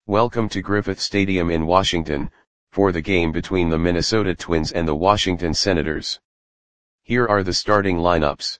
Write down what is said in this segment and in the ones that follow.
Welcome to Griffith Stadium in Washington, for the game between the Minnesota Twins and the Washington Senators. Here are the starting lineups.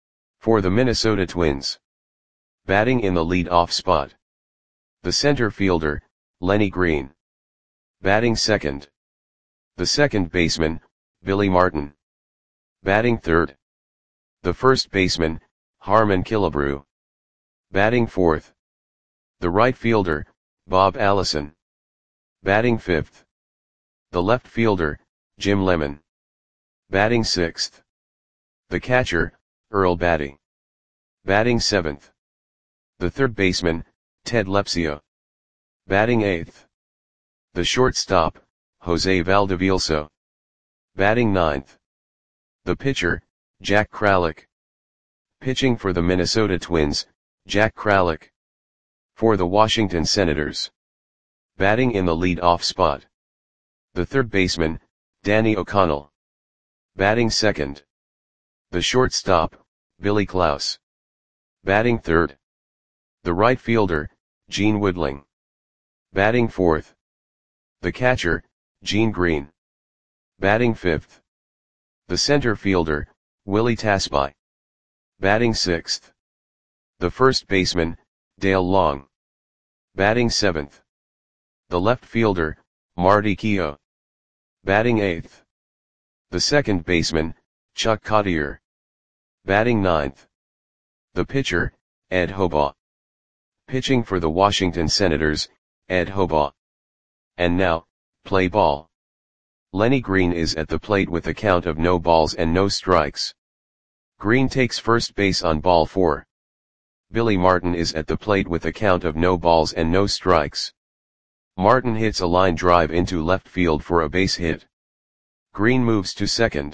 For the Minnesota Twins. Batting in the lead-off spot. The center fielder, Lenny Green. Batting second. The second baseman, Billy Martin. Batting third. The first baseman, Harmon Killebrew. Batting fourth. The right fielder, Bob Allison. Batting fifth. The left fielder, Jim Lemon. Batting sixth. The catcher, Earl Battey. Batting seventh. The third baseman, Ted Lepsio. Batting eighth. The shortstop, Jose Valdevielso. Batting ninth. The pitcher, Jack Kralik. Pitching for the Minnesota Twins, Jack Kralik. For the Washington Senators. Batting in the lead-off spot. The third baseman, Danny O'Connell. Batting second. The shortstop, Billy Klaus. Batting third. The right fielder, Gene Woodling. Batting fourth. The catcher, Gene Green. Batting fifth. The center fielder, Willie Tasby. Batting sixth. The first baseman, Dale Long. Batting seventh. The left fielder, Marty Keough. Batting eighth. The second baseman, Chuck Cottier. Batting ninth. The pitcher, Ed Hobaugh. Pitching for the Washington Senators, Ed Hobaugh. And now, play ball. Lenny Green is at the plate with a count of no balls and no strikes. Green takes first base on ball 4. Billy Martin is at the plate with a count of no balls and no strikes. Martin hits a line drive into left field for a base hit. Green moves to second.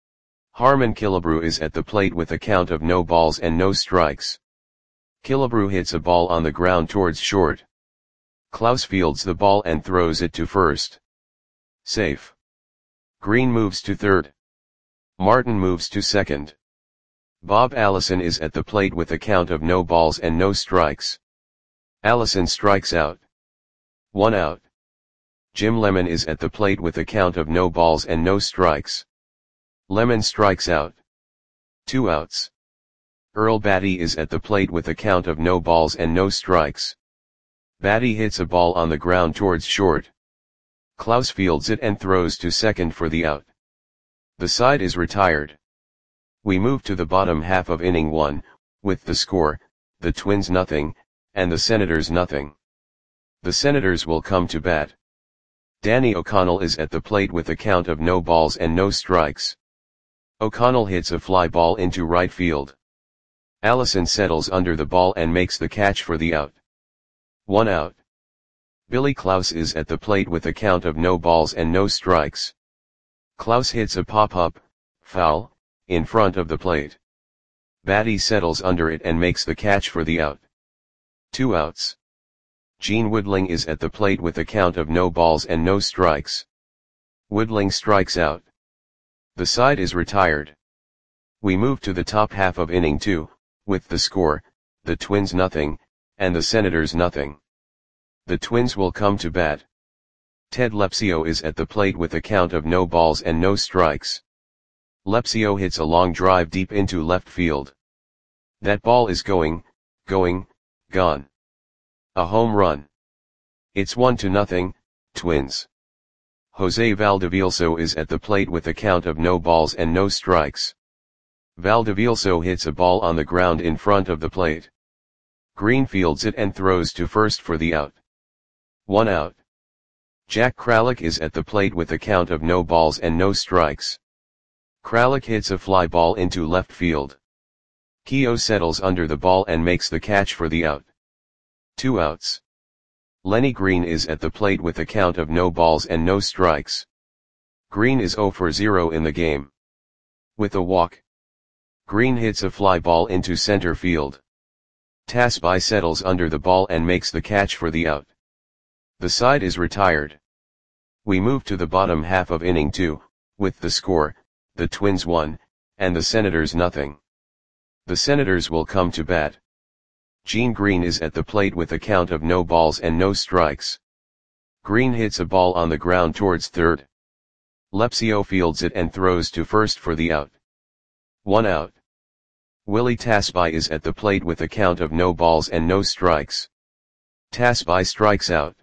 Harmon Killebrew is at the plate with a count of no balls and no strikes. Killebrew hits a ball on the ground towards short. Klaus fields the ball and throws it to first. Safe. Green moves to third. Martin moves to second. Bob Allison is at the plate with a count of no balls and no strikes. Allison strikes out. 1 out. Jim Lemon is at the plate with a count of no balls and no strikes. Lemon strikes out. 2 outs. Earl Battey is at the plate with a count of no balls and no strikes. Battey hits a ball on the ground towards short. Klaus fields it and throws to second for the out. The side is retired. We move to the bottom half of inning 1, with the score, the Twins nothing, and the Senators nothing. The Senators will come to bat. Danny O'Connell is at the plate with a count of no balls and no strikes. O'Connell hits a fly ball into right field. Allison settles under the ball and makes the catch for the out. 1 out. Billy Klaus is at the plate with a count of no balls and no strikes. Klaus hits a pop-up, foul, in front of the plate. Battey settles under it and makes the catch for the out. 2 outs. Gene Woodling is at the plate with a count of no balls and no strikes. Woodling strikes out. The side is retired. We move to the top half of inning 2, with the score, the Twins nothing, and the Senators nothing. The Twins will come to bat. Ted Lepsio is at the plate with a count of no balls and no strikes. Lepsio hits a long drive deep into left field. That ball is going, gone. A home run. It's 1-0, Twins. Jose Valdevielso is at the plate with a count of no balls and no strikes. Valdevielso hits a ball on the ground in front of the plate. Green fields it and throws to first for the out. 1 out. Jack Kralik is at the plate with a count of no balls and no strikes. Kralik hits a fly ball into left field. Keough settles under the ball and makes the catch for the out. 2 outs. Lenny Green is at the plate with a count of no balls and no strikes. Green is 0 for 0 in the game. With a walk. Green hits a fly ball into center field. Tasby settles under the ball and makes the catch for the out. The side is retired. We move to the bottom half of inning 2, with the score, the Twins 1, and the Senators nothing. The Senators will come to bat. Gene Green is at the plate with a count of no balls and no strikes. Green hits a ball on the ground towards third. Lepsio fields it and throws to first for the out. 1 out. Willie Tasby is at the plate with a count of no balls and no strikes. Tasby strikes out.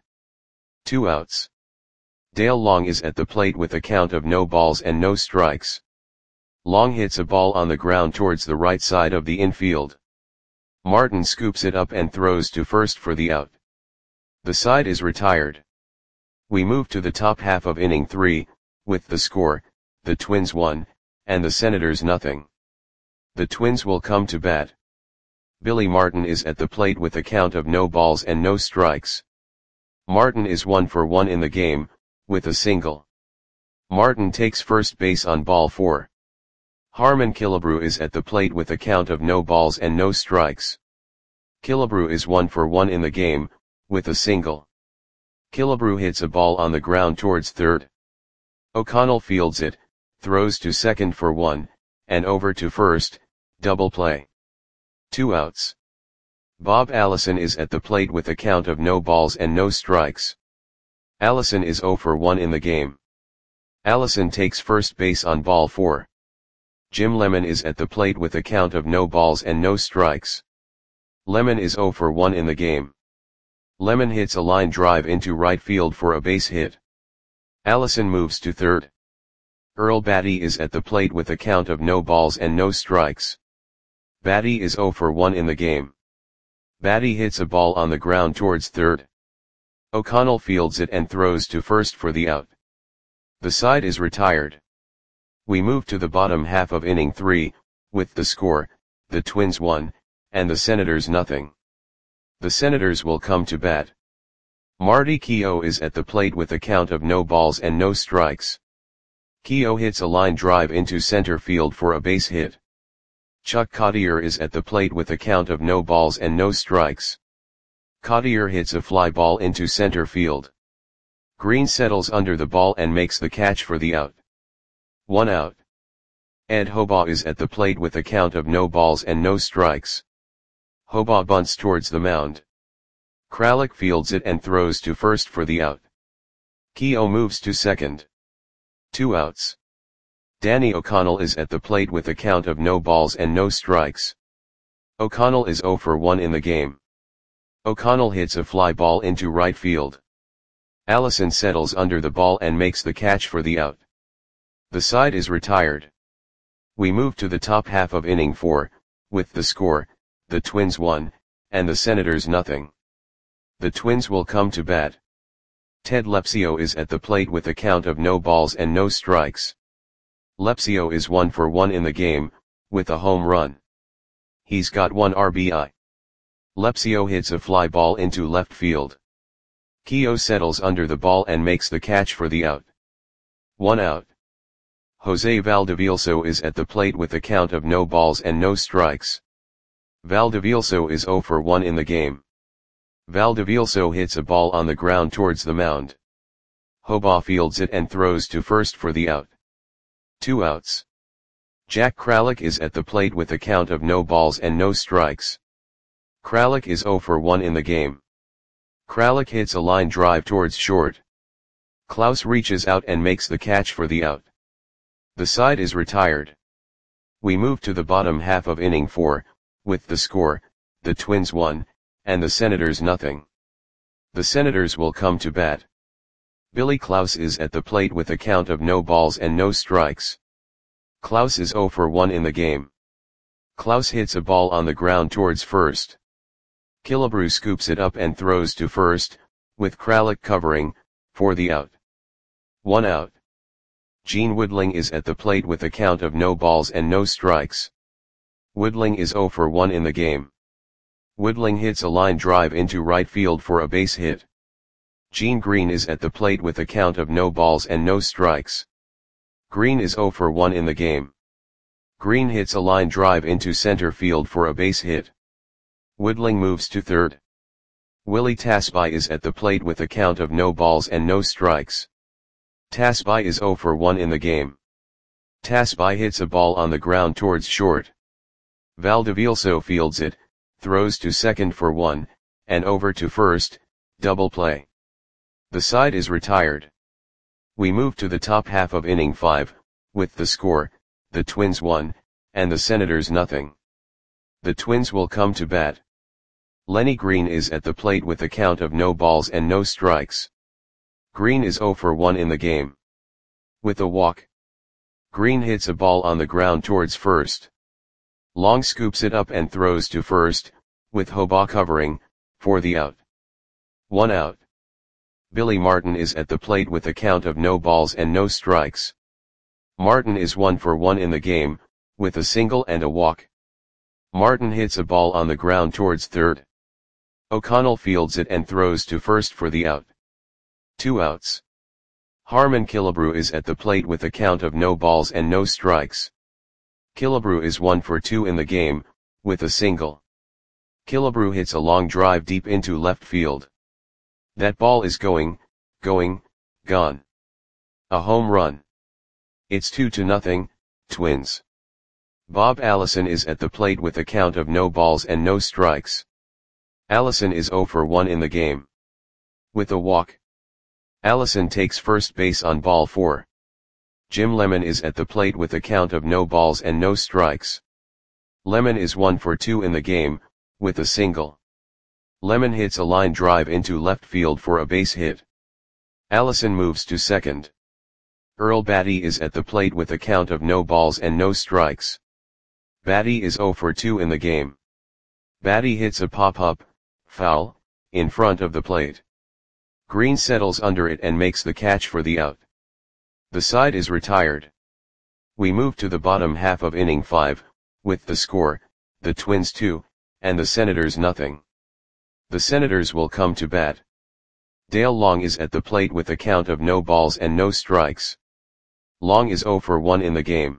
2 outs. Dale Long is at the plate with a count of no balls and no strikes. Long hits a ball on the ground towards the right side of the infield. Martin scoops it up and throws to first for the out. The side is retired. We move to the top half of inning 3, with the score, the Twins 1, and the Senators nothing. The Twins will come to bat. Billy Martin is at the plate with a count of no balls and no strikes. Martin is 1 for 1 in the game, with a single. Martin takes first base on ball 4. Harmon Killebrew is at the plate with a count of no balls and no strikes. Killebrew is 1 for 1 in the game, with a single. Killebrew hits a ball on the ground towards third. O'Connell fields it, throws to second for 1, and over to first, double play. 2 outs. Bob Allison is at the plate with a count of no balls and no strikes. Allison is 0 for 1 in the game. Allison takes first base on ball 4. Jim Lemon is at the plate with a count of no balls and no strikes. Lemon is 0 for 1 in the game. Lemon hits a line drive into right field for a base hit. Allison moves to third. Earl Batty is at the plate with a count of no balls and no strikes. Batty is 0 for 1 in the game. Batty hits a ball on the ground towards third. O'Connell fields it and throws to first for the out. The side is retired. We move to the bottom half of inning 3, with the score, the Twins 1, and the Senators nothing. The Senators will come to bat. Marty Keough is at the plate with a count of no balls and no strikes. Keough hits a line drive into center field for a base hit. Chuck Cottier is at the plate with a count of no balls and no strikes. Cottier hits a fly ball into center field. Green settles under the ball and makes the catch for the out. 1 out. Ed Hobaugh is at the plate with a count of no balls and no strikes. Hobaugh bunts towards the mound. Kralik fields it and throws to first for the out. Keough moves to second. 2 outs. Danny O'Connell is at the plate with a count of no balls and no strikes. O'Connell is 0 for 1 in the game. O'Connell hits a fly ball into right field. Allison settles under the ball and makes the catch for the out. The side is retired. We move to the top half of inning 4, with the score, the Twins 1, and the Senators nothing. The Twins will come to bat. Ted Lepsio is at the plate with a count of no balls and no strikes. Lepsio is 1 for 1 in the game, with a home run. He's got 1 RBI. Lepsio hits a fly ball into left field. Keough settles under the ball and makes the catch for the out. 1 out. Jose Valdevielso is at the plate with a count of no balls and no strikes. Valdevielso is 0 for 1 in the game. Valdevielso hits a ball on the ground towards the mound. Hobaugh fields it and throws to first for the out. 2 outs. Jack Kralik is at the plate with a count of no balls and no strikes. Kralik is 0 for 1 in the game. Kralik hits a line drive towards short. Klaus reaches out and makes the catch for the out. The side is retired. We move to the bottom half of inning 4, with the score, the Twins 1, and the Senators nothing. The Senators will come to bat. Billy Klaus is at the plate with a count of no balls and no strikes. Klaus is 0 for 1 in the game. Klaus hits a ball on the ground towards first. Killebrew scoops it up and throws to first, with Kralik covering, for the out. 1 out. Gene Woodling is at the plate with a count of no balls and no strikes. Woodling is 0 for 1 in the game. Woodling hits a line drive into right field for a base hit. Gene Green is at the plate with a count of no balls and no strikes. Green is 0 for 1 in the game. Green hits a line drive into center field for a base hit. Woodling moves to third. Willie Tasby is at the plate with a count of no balls and no strikes. Tasby is 0 for 1 in the game. Tasby hits a ball on the ground towards short. Valdevielso fields it, throws to second for 1, and over to first, double play. The side is retired. We move to the top half of inning 5, with the score, the Twins 1, and the Senators nothing. The Twins will come to bat. Lenny Green is at the plate with a count of no balls and no strikes. Green is 0 for 1 in the game. With a walk, Green hits a ball on the ground towards first. Long scoops it up and throws to first, with Hoba covering, for the out. 1 out. Billy Martin is at the plate with a count of no balls and no strikes. Martin is 1 for 1 in the game, with a single and a walk. Martin hits a ball on the ground towards third. O'Connell fields it and throws to first for the out. 2 outs. Harmon Killebrew is at the plate with a count of no balls and no strikes. Killebrew is 1 for 2 in the game, with a single. Killebrew hits a long drive deep into left field. That ball is gone. A home run. It's 2-0, Twins. Bob Allison is at the plate with a count of no balls and no strikes. Allison is 0 for 1 in the game. With a walk, Allison takes first base on ball 4. Jim Lemon is at the plate with a count of no balls and no strikes. Lemon is 1 for 2 in the game, with a single. Lemon hits a line drive into left field for a base hit. Allison moves to second. Earl Batty is at the plate with a count of no balls and no strikes. Batty is 0 for 2 in the game. Batty hits a pop-up, foul, in front of the plate. Green settles under it and makes the catch for the out. The side is retired. We move to the bottom half of inning 5, with the score, the Twins 2, and the Senators nothing. The Senators will come to bat. Dale Long is at the plate with a count of no balls and no strikes. Long is 0 for 1 in the game.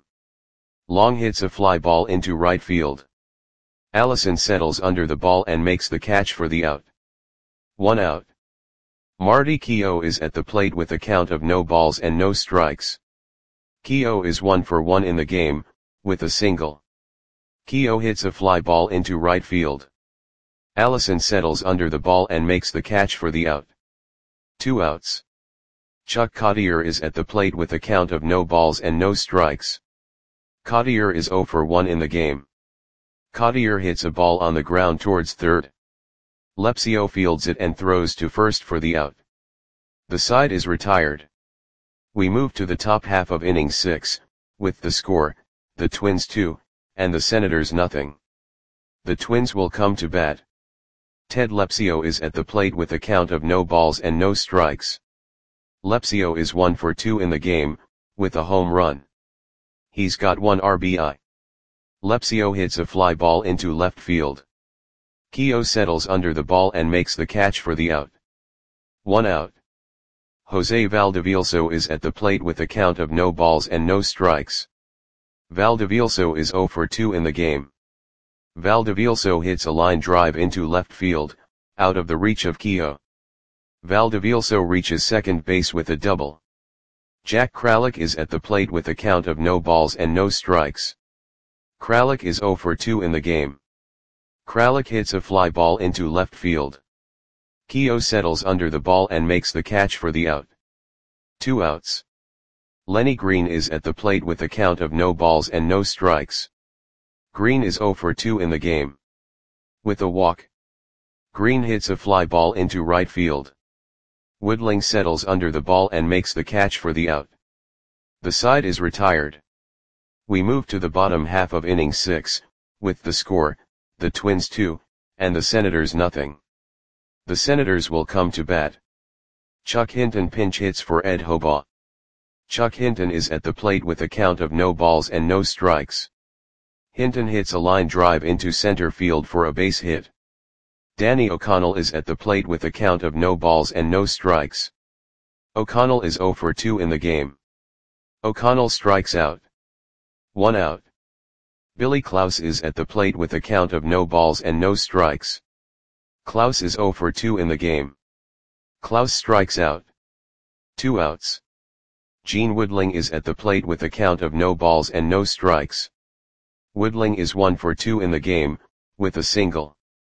Long hits a fly ball into right field. Allison settles under the ball and makes the catch for the out. 1 out. Marty Keough is at the plate with a count of no balls and no strikes. Keough is 1 for 1 in the game, with a single. Keough hits a fly ball into right field. Allison settles under the ball and makes the catch for the out. 2 outs. Chuck Cottier is at the plate with a count of no balls and no strikes. Cottier is 0 for 1 in the game. Cottier hits a ball on the ground towards third. Lepsio fields it and throws to first for the out. The side is retired. We move to the top half of inning 6, with the score, the Twins 2, and the Senators nothing. The Twins will come to bat. Ted Lepsio is at the plate with a count of no balls and no strikes. Lepsio is 1 for 2 in the game, with a home run. He's got 1 RBI. Lepsio hits a fly ball into left field. Keough settles under the ball and makes the catch for the out. 1 out. Jose Valdevilso is at the plate with a count of no balls and no strikes. Valdevilso is 0 for 2 in the game. Valdevilso hits a line drive into left field, out of the reach of Keough. Valdevilso reaches second base with a double. Jack Kralik is at the plate with a count of no balls and no strikes. Kralik is 0 for 2 in the game. Kralik hits a fly ball into left field. Keough settles under the ball and makes the catch for the out. 2 outs. Lenny Green is at the plate with a count of no balls and no strikes. Green is 0 for 2 in the game. With a walk, Green hits a fly ball into right field. Woodling settles under the ball and makes the catch for the out. The side is retired. We move to the bottom half of inning 6, with the score, the Twins 2, and the Senators nothing. The Senators will come to bat. Chuck Hinton pinch hits for Ed Hoba. Chuck Hinton is at the plate with a count of no balls and no strikes. Hinton hits a line drive into center field for a base hit. Danny O'Connell is at the plate with a count of no balls and no strikes. O'Connell is 0 for 2 in the game. O'Connell strikes out. 1 out. Billy Klaus is at the plate with a count of no balls and no strikes. Klaus is 0 for 2 in the game. Klaus strikes out. 2 outs. Gene Woodling is at the plate with a count of no balls and no strikes. Woodling is 1 for 2 in the game, with a single.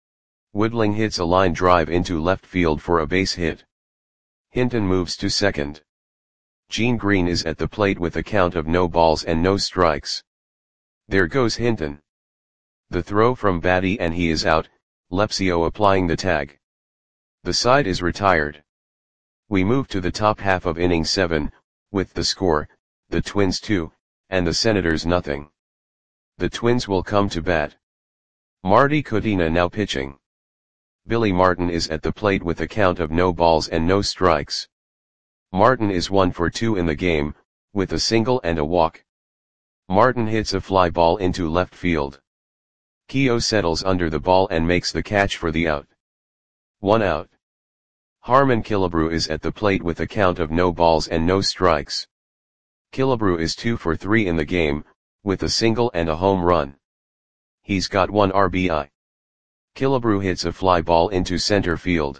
Woodling hits a line drive into left field for a base hit. Hinton moves to second. Gene Green is at the plate with a count of no balls and no strikes. There goes Hinton. The throw from Batty and he is out, Lepsio applying the tag. The side is retired. We move to the top half of inning 7, with the score, the Twins 2, and the Senators nothing. The Twins will come to bat. Marty Kutina now pitching. Billy Martin is at the plate with a count of no balls and no strikes. Martin is 1 for 2 in the game, with a single and a walk. Martin hits a fly ball into left field. Keogh settles under the ball and makes the catch for the out. 1 out. Harmon Killebrew is at the plate with a count of no balls and no strikes. Killebrew is 2 for 3 in the game, with a single and a home run. He's got 1 RBI. Killebrew hits a fly ball into center field.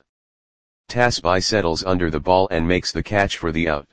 Tasby settles under the ball and makes the catch for the out.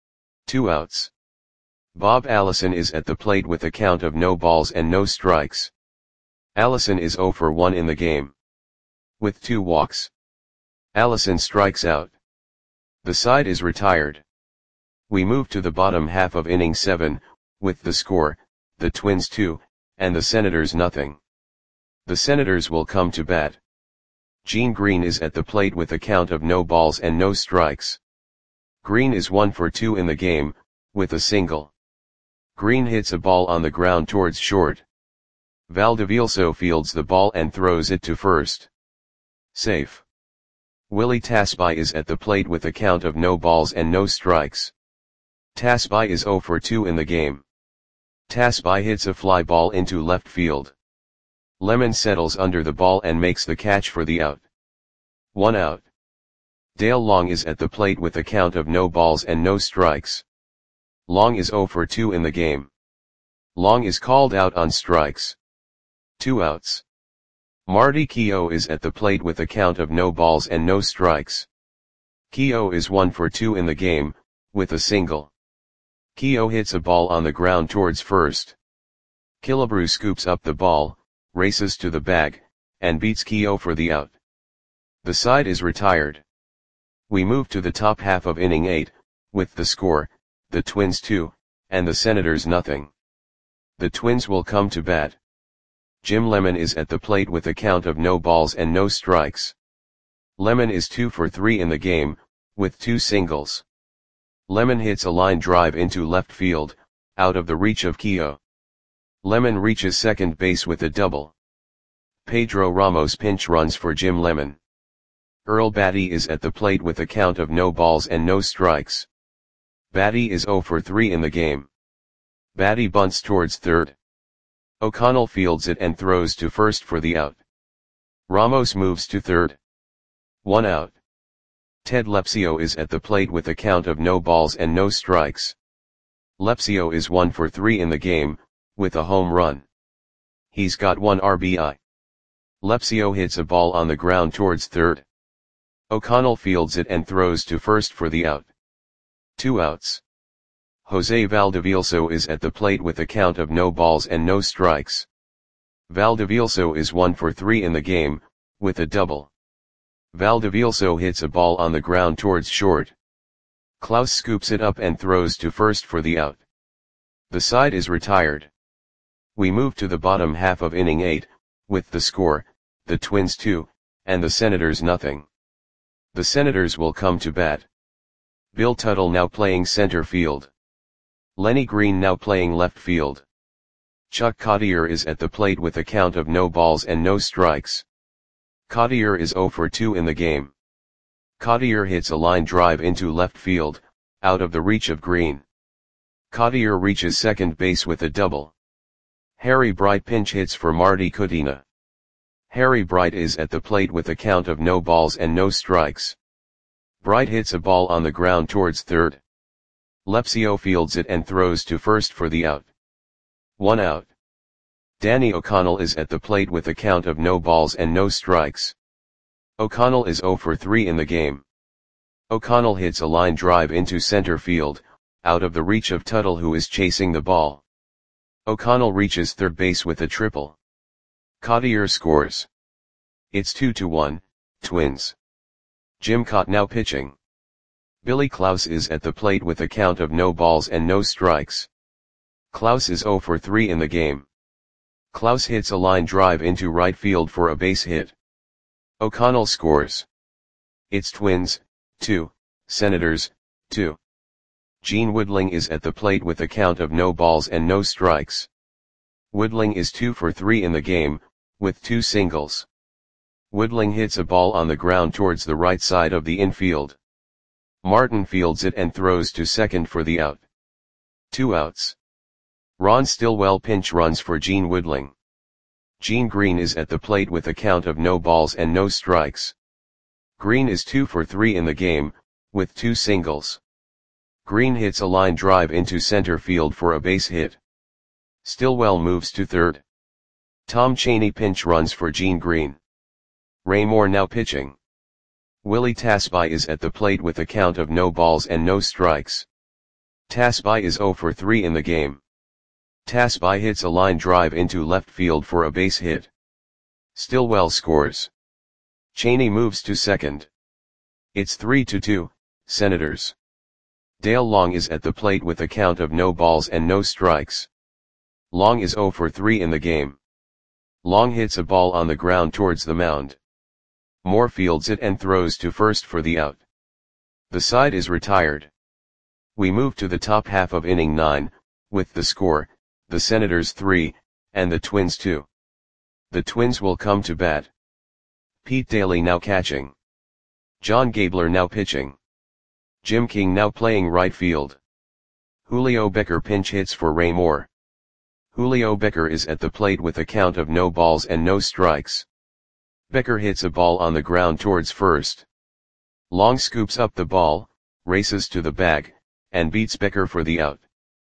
2 outs. Bob Allison is at the plate with a count of no balls and no strikes. Allison is 0 for 1 in the game. With 2 walks. Allison strikes out. The side is retired. We move to the bottom half of inning 7, with the score, the Twins 2, and the Senators nothing. The Senators will come to bat. Gene Green is at the plate with a count of no balls and no strikes. Green is 1 for 2 in the game, with a single. Green hits a ball on the ground towards short. Valdivielso fields the ball and throws it to first. Safe. Willie Tasby is at the plate with a count of no balls and no strikes. Tasby is 0 for 2 in the game. Tasby hits a fly ball into left field. Lemon settles under the ball and makes the catch for the out. 1 out. Dale Long is at the plate with a count of no balls and no strikes. Long is 0 for 2 in the game. Long is called out on strikes. 2 outs. Marty Keogh is at the plate with a count of no balls and no strikes. Keogh is 1 for 2 in the game, with a single. Keogh hits a ball on the ground towards first. Killebrew scoops up the ball, races to the bag, and beats Keogh for the out. The side is retired. We move to the top half of inning 8, with the score, the Twins 2, and the Senators nothing. The Twins will come to bat. Jim Lemon is at the plate with a count of no balls and no strikes. Lemon is 2 for 3 in the game, with 2 singles. Lemon hits a line drive into left field, out of the reach of Keogh. Lemon reaches second base with a double. Pedro Ramos pinch runs for Jim Lemon. Earl Batty is at the plate with a count of no balls and no strikes. Batty is 0 for 3 in the game. Batty bunts towards third. O'Connell fields it and throws to first for the out. Ramos moves to third. 1 out. Ted Lepsio is at the plate with a count of no balls and no strikes. Lepsio is 1 for 3 in the game, with a home run. He's got 1 RBI. Lepsio hits a ball on the ground towards third. O'Connell fields it and throws to first for the out. 2 outs. Jose Valdivielso is at the plate with a count of no balls and no strikes. Valdivielso is 1 for 3 in the game, with a double. Valdivielso hits a ball on the ground towards short. Klaus scoops it up and throws to first for the out. The side is retired. We move to the bottom half of inning 8, with the score, the Twins 2, and the Senators nothing. The Senators will come to bat. Bill Tuttle now playing center field. Lenny Green now playing left field. Chuck Cottier is at the plate with a count of no balls and no strikes. Cottier is 0 for 2 in the game. Cottier hits a line drive into left field, out of the reach of Green. Cottier reaches second base with a double. Harry Bright pinch hits for Marty Kutina. Harry Bright is at the plate with a count of no balls and no strikes. Bright hits a ball on the ground towards third. Lepsio fields it and throws to first for the out. 1 out. Danny O'Connell is at the plate with a count of no balls and no strikes. O'Connell is 0 for 3 in the game. O'Connell hits a line drive into center field, out of the reach of Tuttle who is chasing the ball. O'Connell reaches third base with a triple. Cottier scores. It's 2-1, Twins. Jim Kaat now pitching. Billy Klaus is at the plate with a count of no balls and no strikes. Klaus is 0 for 3 in the game. Klaus hits a line drive into right field for a base hit. O'Connell scores. It's Twins, 2, Senators, 2. Gene Woodling is at the plate with a count of no balls and no strikes. Woodling is 2 for 3 in the game, with 2 singles. Woodling hits a ball on the ground towards the right side of the infield. Martin fields it and throws to second for the out. 2 outs. Ron Stillwell pinch runs for Gene Woodling. Gene Green is at the plate with a count of no balls and no strikes. Green is 2 for 3 in the game, with 2 singles. Green hits a line drive into center field for a base hit. Stillwell moves to third. Tom Cheney pinch runs for Gene Green. Ray Moore now pitching. Willie Tasby is at the plate with a count of no balls and no strikes. Tasby is 0 for 3 in the game. Tasby hits a line drive into left field for a base hit. Stillwell scores. Cheney moves to second. It's 3-2, Senators. Dale Long is at the plate with a count of no balls and no strikes. Long is 0 for 3 in the game. Long hits a ball on the ground towards the mound. Moore fields it and throws to first for the out. The side is retired. We move to the top half of inning 9, with the score, the Senators 3, and the Twins 2. The Twins will come to bat. Pete Daly now catching. John Gabler now pitching. Jim King now playing right field. Julio Becker pinch hits for Ray Moore. Julio Becker is at the plate with a count of no balls and no strikes. Becker hits a ball on the ground towards first. Long scoops up the ball, races to the bag, and beats Becker for the out.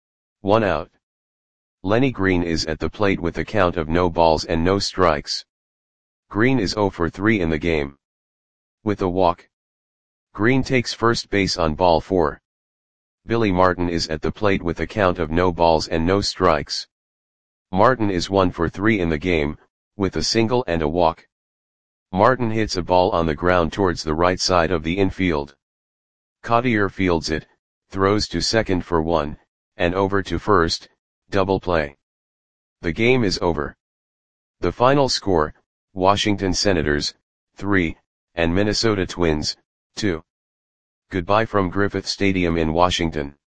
1 out. Lenny Green is at the plate with a count of no balls and no strikes. Green is 0 for 3 in the game. With a walk. Green takes first base on ball 4. Billy Martin is at the plate with a count of no balls and no strikes. Martin is 1 for 3 in the game, with a single and a walk. Martin hits a ball on the ground towards the right side of the infield. Cottier fields it, throws to second for 1, and over to first, double play. The game is over. The final score, Washington Senators, 3, and Minnesota Twins, 2. Goodbye from Griffith Stadium in Washington.